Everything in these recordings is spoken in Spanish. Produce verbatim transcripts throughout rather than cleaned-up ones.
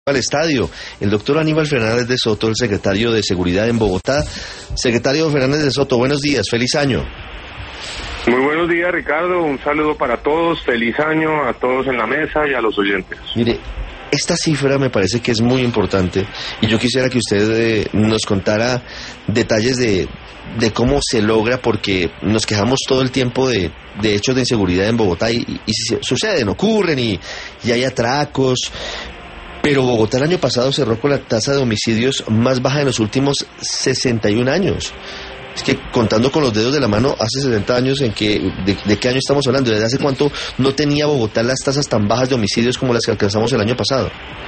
Al estadio, el doctor Aníbal Fernández de Soto, el secretario de Seguridad en Bogotá. Secretario Fernández de Soto, buenos días, feliz año. Muy buenos días, Ricardo, un saludo para todos, feliz año a todos en la mesa y a los oyentes. Mire, esta cifra me parece que es muy importante y yo quisiera que usted eh, nos contara detalles de, de cómo se logra, porque nos quejamos todo el tiempo de, de hechos de inseguridad en Bogotá y, y, y suceden, ocurren y, y hay atracos. Pero Bogotá el año pasado cerró con la tasa de homicidios más baja en los últimos sesenta y un años. Es que contando con los dedos de la mano, hace sesenta años, en que, de, ¿de qué año estamos hablando? ¿Desde hace cuánto no tenía Bogotá las tasas tan bajas de homicidios como las que alcanzamos el año pasado?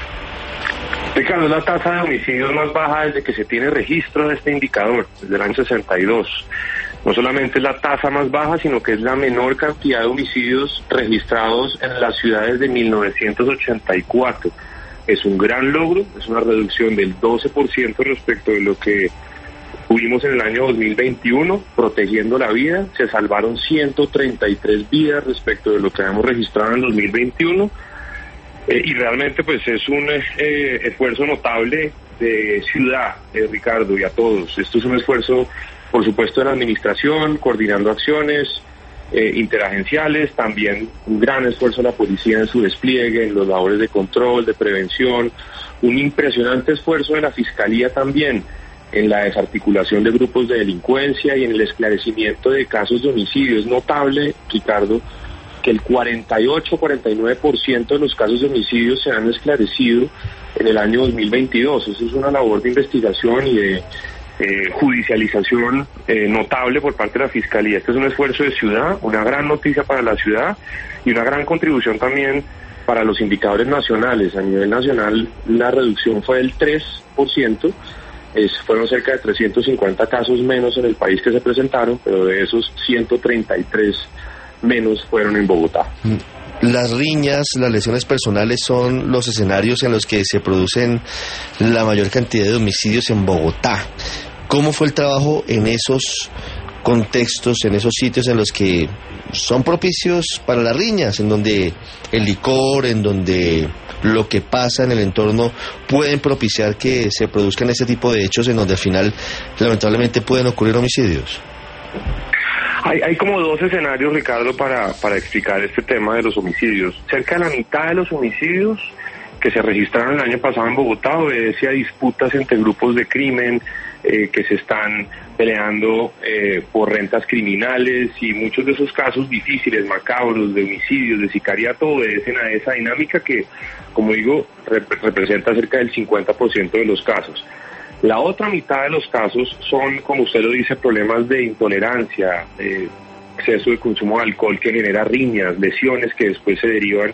Ricardo, la tasa de homicidios más baja desde que se tiene registro de este indicador, desde el año sesenta y dos. No solamente es la tasa más baja, sino que es la menor cantidad de homicidios registrados en las ciudades de mil novecientos ochenta y cuatro. Es un gran logro, es una reducción del doce por ciento respecto de lo que tuvimos en el año dos mil veintiuno, protegiendo la vida. Se salvaron ciento treinta y tres vidas respecto de lo que habíamos registrado en dos mil veintiuno. Eh, y realmente pues es un eh, esfuerzo notable de ciudad, eh, Ricardo, y a todos. Esto es un esfuerzo, por supuesto, de la administración, coordinando acciones Eh, interagenciales, también un gran esfuerzo de la policía en su despliegue, en los labores de control, de prevención, un impresionante esfuerzo de la fiscalía también en la desarticulación de grupos de delincuencia y en el esclarecimiento de casos de homicidio. Es notable, Ricardo, que el cuarenta y ocho a cuarenta y nueve por ciento de los casos de homicidio se han esclarecido en el año dos mil veintidós. Eso es una labor de investigación y de Eh, judicialización eh, notable por parte de la Fiscalía. Este es un esfuerzo de ciudad, una gran noticia para la ciudad y una gran contribución también para los indicadores nacionales. A nivel nacional la reducción fue del tres por ciento, es, fueron cerca de trescientos cincuenta casos menos en el país que se presentaron, pero de esos ciento treinta y tres menos fueron en Bogotá. Las riñas, las lesiones personales son los escenarios en los que se producen la mayor cantidad de homicidios en Bogotá. ¿Cómo fue el trabajo en esos contextos, en esos sitios en los que son propicios para las riñas, en donde el licor, en donde lo que pasa en el entorno pueden propiciar que se produzcan ese tipo de hechos en donde al final lamentablemente pueden ocurrir homicidios? Hay, hay como dos escenarios, Ricardo, para, para explicar este tema de los homicidios. Cerca de la mitad de los homicidios que se registraron el año pasado en Bogotá obedece a disputas entre grupos de crimen eh, que se están peleando eh, por rentas criminales, y muchos de esos casos difíciles, macabros, de homicidios, de sicariato, obedecen a esa dinámica que, como digo, rep- representa cerca del cincuenta por ciento de los casos. La otra mitad de los casos son, como usted lo dice, problemas de intolerancia, eh, exceso de consumo de alcohol que genera riñas, lesiones que después se derivan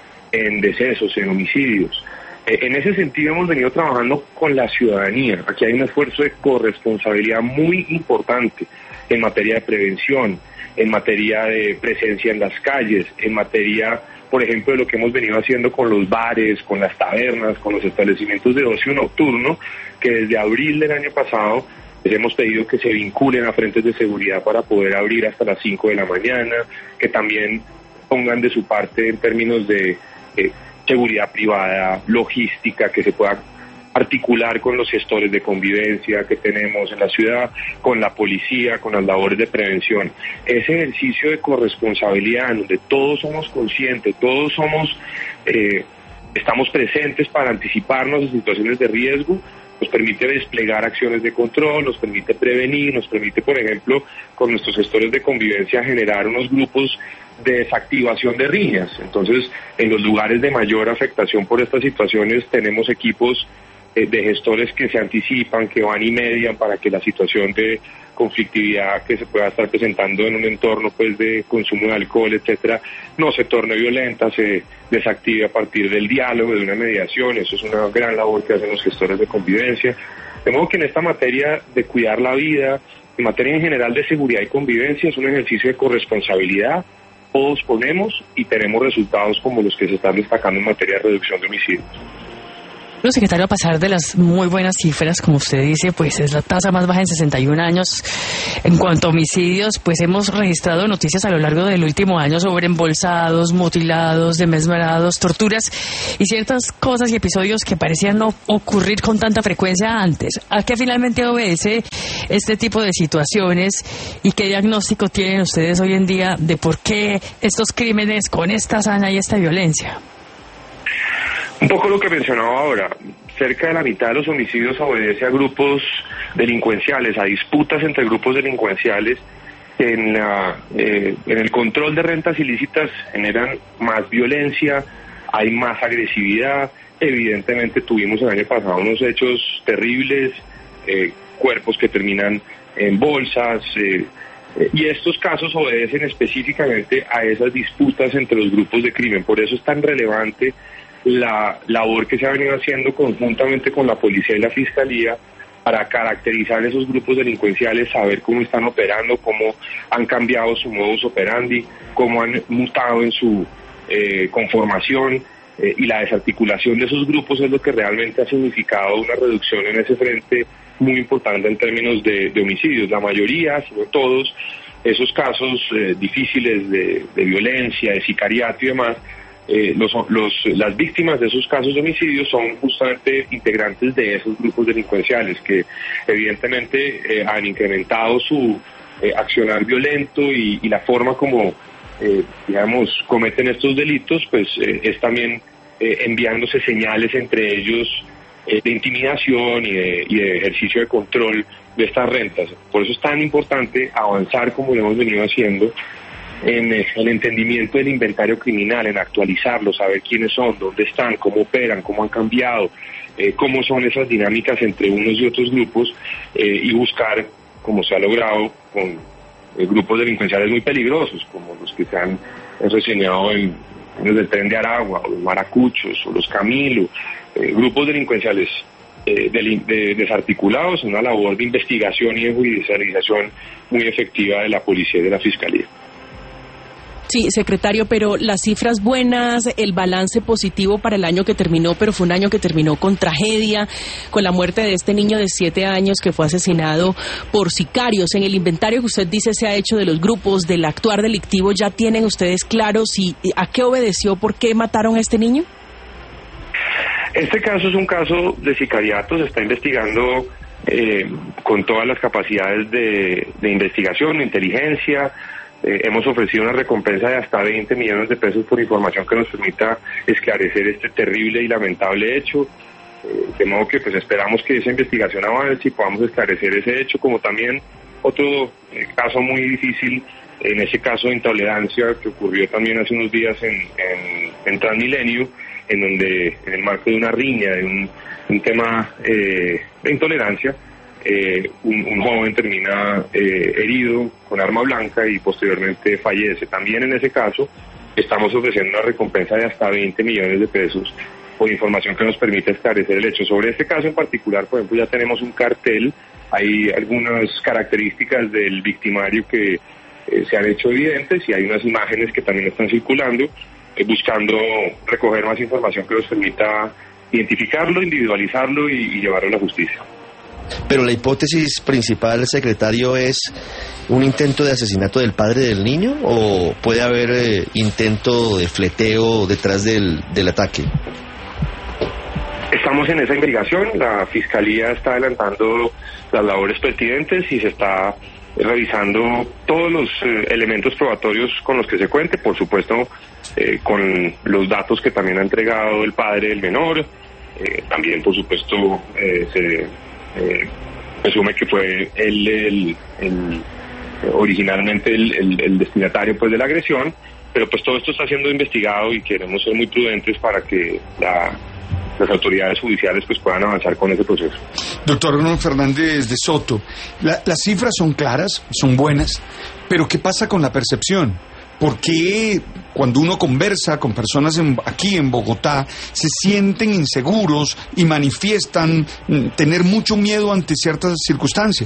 en decesos, en homicidios. Eh, en ese sentido hemos venido trabajando con la ciudadanía. Aquí hay un esfuerzo de corresponsabilidad muy importante en materia de prevención, en materia de presencia en las calles, en materia, por ejemplo, de lo que hemos venido haciendo con los bares, con las tabernas, con los establecimientos de ocio nocturno, que desde abril del año pasado les hemos pedido que se vinculen a frentes de seguridad para poder abrir hasta las cinco de la mañana, que también pongan de su parte en términos de eh, seguridad privada, logística, que se pueda articular con los gestores de convivencia que tenemos en la ciudad, con la policía, con las labores de prevención. Ese ejercicio de corresponsabilidad en donde todos somos conscientes, todos somos, eh, estamos presentes para anticiparnos en situaciones de riesgo, nos permite desplegar acciones de control, nos permite prevenir, nos permite, por ejemplo, con nuestros gestores de convivencia generar unos grupos de desactivación de riñas. Entonces, en los lugares de mayor afectación por estas situaciones tenemos equipos eh, de gestores que se anticipan, que van y median para que la situación de conflictividad que se pueda estar presentando en un entorno pues de consumo de alcohol, etcétera, no se torne violenta, se desactive a partir del diálogo, de una mediación. Eso es una gran labor que hacen los gestores de convivencia. De modo que en esta materia de cuidar la vida, en materia en general de seguridad y convivencia, es un ejercicio de corresponsabilidad. Todos ponemos y tenemos resultados como los que se están destacando en materia de reducción de homicidios. Bueno, secretario, a pasar de las muy buenas cifras, como usted dice, pues es la tasa más baja en sesenta y un años. En cuanto a homicidios, pues hemos registrado noticias a lo largo del último año sobre embolsados, mutilados, desmembrados, torturas y ciertas cosas y episodios que parecían no ocurrir con tanta frecuencia antes. ¿A qué finalmente obedece este tipo de situaciones y qué diagnóstico tienen ustedes hoy en día de por qué estos crímenes con esta hazaña y esta violencia? Un poco lo que mencionaba ahora, cerca de la mitad de los homicidios obedece a grupos delincuenciales, a disputas entre grupos delincuenciales que en, la, eh, en el control de rentas ilícitas generan más violencia, hay más agresividad. Evidentemente tuvimos el año pasado unos hechos terribles, eh, cuerpos que terminan en bolsas, eh, eh, y estos casos obedecen específicamente a esas disputas entre los grupos de crimen. Por eso es tan relevante la labor que se ha venido haciendo conjuntamente con la policía y la fiscalía para caracterizar esos grupos delincuenciales, saber cómo están operando, cómo han cambiado su modus operandi, cómo han mutado en su eh, conformación, eh, y la desarticulación de esos grupos es lo que realmente ha significado una reducción en ese frente muy importante en términos de, de homicidios. La mayoría, si no todos, esos casos eh, difíciles de, de violencia, de sicariato y demás, Eh, los, los, las víctimas de esos casos de homicidios son justamente integrantes de esos grupos delincuenciales que evidentemente eh, han incrementado su eh, accionar violento y, y la forma como, eh, digamos, cometen estos delitos, pues eh, es también eh, enviándose señales entre ellos eh, de intimidación y de, y de ejercicio de control de estas rentas. Por eso es tan importante avanzar como lo hemos venido haciendo en el entendimiento del inventario criminal, en actualizarlo, saber quiénes son, dónde están, cómo operan, cómo han cambiado, eh, cómo son esas dinámicas entre unos y otros grupos, eh, y buscar, como se ha logrado con eh, grupos delincuenciales muy peligrosos, como los que se han reseñado en, en el Tren de Aragua, o los Maracuchos, o los Camilo, eh, grupos delincuenciales eh, de, de, desarticulados, una labor de investigación y de judicialización muy efectiva de la policía y de la fiscalía. Sí, secretario, pero las cifras buenas, el balance positivo para el año que terminó, pero fue un año que terminó con tragedia, con la muerte de este niño de siete años que fue asesinado por sicarios. En el inventario que usted dice se ha hecho de los grupos, del actuar delictivo, ¿ya tienen ustedes claro si a qué obedeció, por qué mataron a este niño? Este caso es un caso de sicariato, se está investigando eh, con todas las capacidades de, de investigación, de inteligencia. Eh, hemos ofrecido una recompensa de hasta veinte millones de pesos por información que nos permita esclarecer este terrible y lamentable hecho. Eh, de modo que pues esperamos que esa investigación avance y podamos esclarecer ese hecho, como también otro eh, caso muy difícil, en ese caso de intolerancia que ocurrió también hace unos días en, en, en Transmilenio, en donde en el marco de una riña, de un, un tema eh, de intolerancia, Eh, un, un joven termina eh, herido con arma blanca y posteriormente fallece. También en ese caso estamos ofreciendo una recompensa de hasta veinte millones de pesos por información que nos permite esclarecer el hecho. Sobre este caso en particular, por ejemplo, ya tenemos un cartel, hay algunas características del victimario que eh, se han hecho evidentes y hay unas imágenes que también están circulando, eh, buscando recoger más información que nos permita identificarlo, individualizarlo y, y llevarlo a la justicia. Pero la hipótesis principal, secretario, ¿es un intento de asesinato del padre del niño o puede haber eh, intento de fleteo detrás del, del ataque? Estamos en esa investigación, la Fiscalía está adelantando las labores pertinentes y se está revisando todos los eh, elementos probatorios con los que se cuente, por supuesto eh, con los datos que también ha entregado el padre del menor, eh, también por supuesto eh, se... Eh, presume que fue él el, el, originalmente el, el, el destinatario pues de la agresión, pero pues todo esto está siendo investigado y queremos ser muy prudentes para que la, las autoridades judiciales pues puedan avanzar con ese proceso. Doctor Bruno Fernández de Soto, la, las cifras son claras, son buenas, pero ¿qué pasa con la percepción? ¿Por qué cuando uno conversa con personas en, aquí en Bogotá se sienten inseguros y manifiestan tener mucho miedo ante ciertas circunstancias?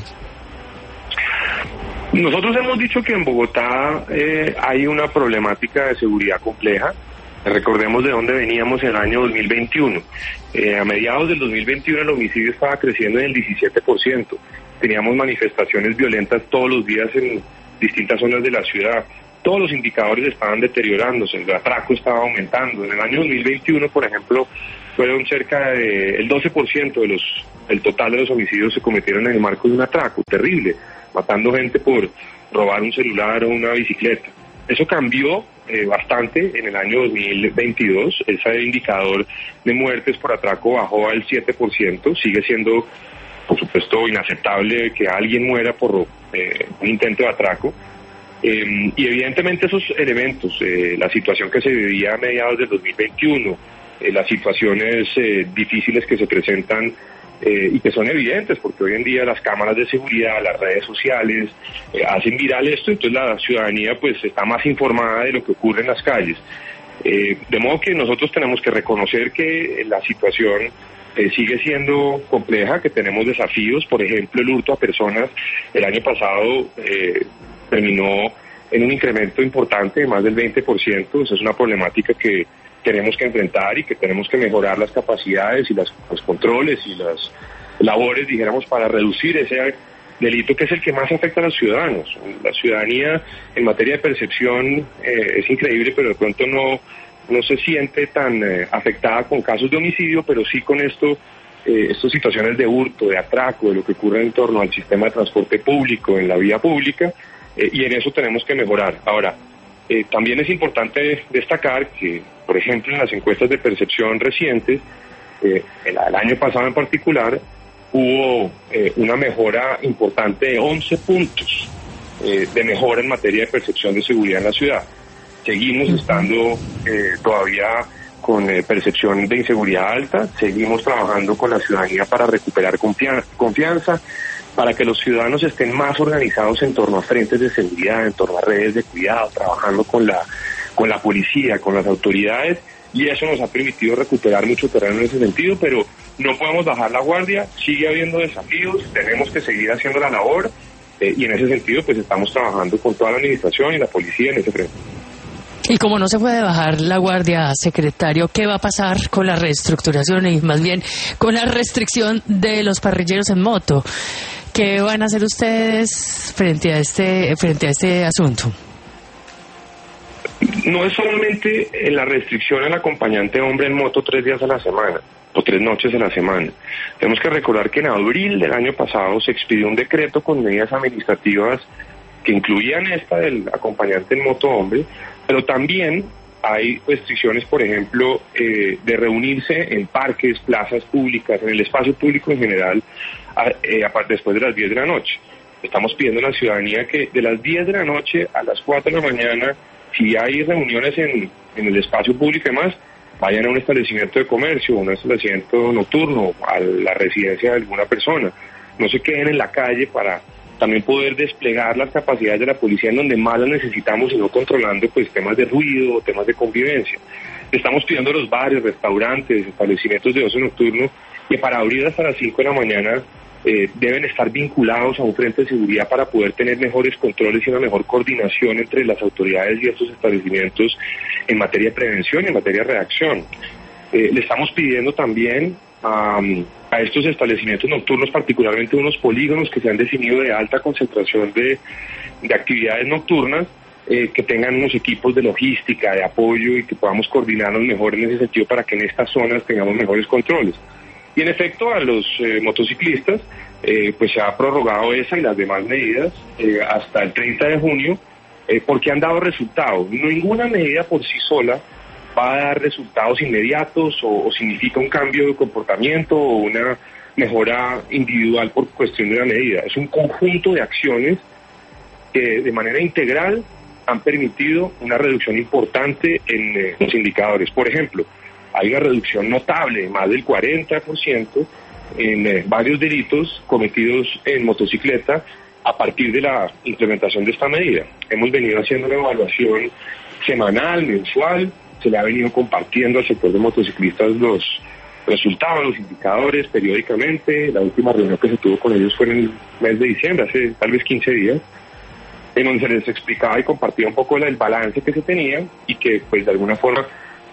Nosotros hemos dicho que en Bogotá eh, hay una problemática de seguridad compleja. Recordemos de dónde veníamos en el año dos mil veintiuno. Eh, a mediados del dos mil veintiuno el homicidio estaba creciendo en el diecisiete por ciento. Teníamos manifestaciones violentas todos los días en distintas zonas de la ciudad. Todos los indicadores estaban deteriorándose, el atraco estaba aumentando. En el año dos mil veintiuno, por ejemplo, fueron cerca del doce por ciento de los, el total de los homicidios se cometieron en el marco de un atraco terrible, matando gente por robar un celular o una bicicleta. Eso cambió eh, bastante en el año dos mil veintidós. Ese indicador de muertes por atraco bajó al siete por ciento. Sigue siendo, por supuesto, inaceptable que alguien muera por eh, un intento de atraco. Eh, y evidentemente esos elementos, eh, la situación que se vivía a mediados del dos mil veintiuno, eh, las situaciones eh, difíciles que se presentan eh, y que son evidentes, porque hoy en día las cámaras de seguridad, las redes sociales eh, hacen viral esto, entonces la ciudadanía pues está más informada de lo que ocurre en las calles. Eh, de modo que nosotros tenemos que reconocer que la situación eh, sigue siendo compleja, que tenemos desafíos. Por ejemplo, el hurto a personas el año pasado eh, terminó en un incremento importante de más del veinte por ciento. Esa es una problemática que tenemos que enfrentar y que tenemos que mejorar las capacidades y las, los controles y las labores, dijéramos, para reducir ese delito que es el que más afecta a los ciudadanos. La ciudadanía en materia de percepción eh, es increíble, pero de pronto no, no se siente tan eh, afectada con casos de homicidio, pero sí con esto, eh, estas situaciones de hurto, de atraco, de lo que ocurre en torno al sistema de transporte público, en la vía pública, eh, y en eso tenemos que mejorar. Ahora, eh, también es importante destacar que, por ejemplo, en las encuestas de percepción recientes, eh, el, el año pasado en particular, hubo eh, una mejora importante de once puntos eh, de mejora en materia de percepción de seguridad en la ciudad. Seguimos estando eh, todavía con eh, percepción de inseguridad alta, seguimos trabajando con la ciudadanía para recuperar confianza, confianza, para que los ciudadanos estén más organizados en torno a frentes de seguridad, en torno a redes de cuidado, trabajando con la, con la policía, con las autoridades, y eso nos ha permitido recuperar mucho terreno en ese sentido, pero no podemos bajar la guardia, sigue habiendo desafíos, tenemos que seguir haciendo la labor, eh, y en ese sentido pues estamos trabajando con toda la administración y la policía en ese frente. Y como no se puede bajar la guardia, secretario, ¿qué va a pasar con la reestructuración y más bien con la restricción de los parrilleros en moto? ¿Qué van a hacer ustedes frente a este, frente a este asunto? No es solamente la restricción al acompañante hombre en moto tres días a la semana o tres noches a la semana. Tenemos que recordar que en abril del año pasado se expidió un decreto con medidas administrativas que incluían esta del acompañante en moto hombre, pero también hay restricciones, por ejemplo, eh, de reunirse en parques, plazas públicas, en el espacio público en general, a, eh, aparte después de las diez de la noche. Estamos pidiendo a la ciudadanía que de las diez de la noche a las cuatro de la mañana, si hay reuniones en, en el espacio público y demás, vayan a un establecimiento de comercio, un establecimiento nocturno, a la residencia de alguna persona. No se queden en la calle para también poder desplegar las capacidades de la policía en donde más las necesitamos y no controlando pues temas de ruido, temas de convivencia. Estamos pidiendo a los bares, restaurantes, establecimientos de ocio nocturno que para abrir hasta las cinco de la mañana eh, deben estar vinculados a un frente de seguridad para poder tener mejores controles y una mejor coordinación entre las autoridades y estos establecimientos en materia de prevención y en materia de reacción. Eh, le estamos pidiendo también a, a estos establecimientos nocturnos, particularmente unos polígonos que se han definido de alta concentración de, de actividades nocturnas, eh, que tengan unos equipos de logística, de apoyo y que podamos coordinarnos mejor en ese sentido para que en estas zonas tengamos mejores controles. Y en efecto a los eh, motociclistas eh, pues se ha prorrogado esa y las demás medidas eh, hasta el treinta de junio eh, porque han dado resultados. Ninguna medida por sí sola va a dar resultados inmediatos o, o significa un cambio de comportamiento o una mejora individual por cuestión de una medida. Es un conjunto de acciones que de manera integral han permitido una reducción importante en eh, los indicadores. Por ejemplo, hay una reducción notable, más del cuarenta por ciento, en eh, varios delitos cometidos en motocicleta a partir de la implementación de esta medida. Hemos venido haciendo una evaluación semanal, mensual, se le ha venido compartiendo al sector de motociclistas los resultados, los indicadores periódicamente. La última reunión que se tuvo con ellos fue en el mes de diciembre, hace tal vez quince días, en donde se les explicaba y compartía un poco el balance que se tenía y que pues de alguna forma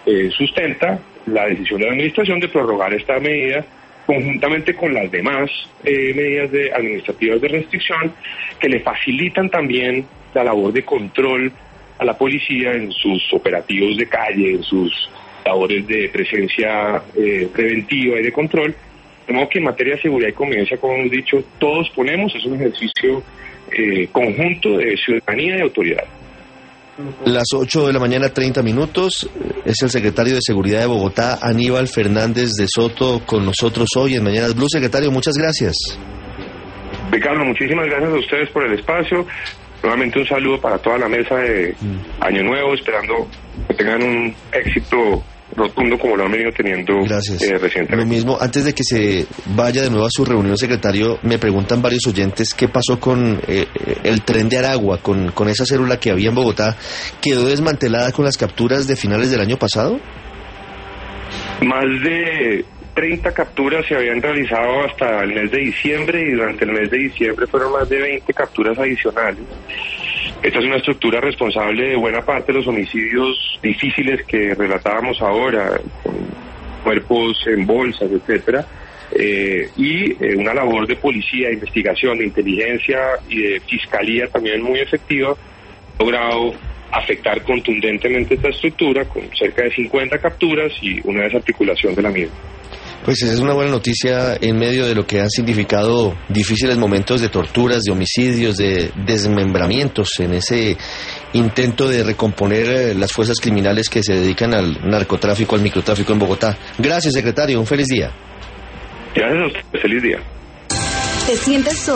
eh, sustenta la decisión de la administración de prorrogar esta medida conjuntamente con las demás eh, medidas de, administrativas de restricción que le facilitan también la labor de control a la policía en sus operativos de calle, en sus labores de presencia eh, preventiva y de control. De modo que en materia de seguridad y convivencia, como hemos dicho, todos ponemos, es un ejercicio eh, conjunto de ciudadanía y de autoridad. Las ocho de la mañana, treinta minutos, es el secretario de Seguridad de Bogotá, Aníbal Fernández de Soto, con nosotros hoy en Mañanas Blue. Secretario, muchas gracias. Ricardo, muchísimas gracias a ustedes por el espacio. Nuevamente un saludo para toda la mesa de Año Nuevo, esperando que tengan un éxito rotundo como lo han venido teniendo Gracias. Eh, recientemente. Lo mismo, antes de que se vaya de nuevo a su reunión, secretario, me preguntan varios oyentes qué pasó con eh, el tren de Aragua, con, con esa célula que había en Bogotá. ¿Quedó desmantelada con las capturas de finales del año pasado? Más de treinta capturas se habían realizado hasta el mes de diciembre y durante el mes de diciembre fueron más de veinte capturas adicionales. Esta es una estructura responsable de buena parte de los homicidios difíciles que relatábamos ahora, con cuerpos en bolsas, etcétera, eh, y eh, una labor de policía, de investigación, de inteligencia y de fiscalía también muy efectiva, ha logrado afectar contundentemente esta estructura con cerca de cincuenta capturas y una desarticulación de la misma. Pues esa es una buena noticia en medio de lo que han significado difíciles momentos de torturas, de homicidios, de desmembramientos en ese intento de recomponer las fuerzas criminales que se dedican al narcotráfico, al microtráfico en Bogotá. Gracias, secretario. Un feliz día. Gracias a usted. Feliz día. ¿Te sientes solo?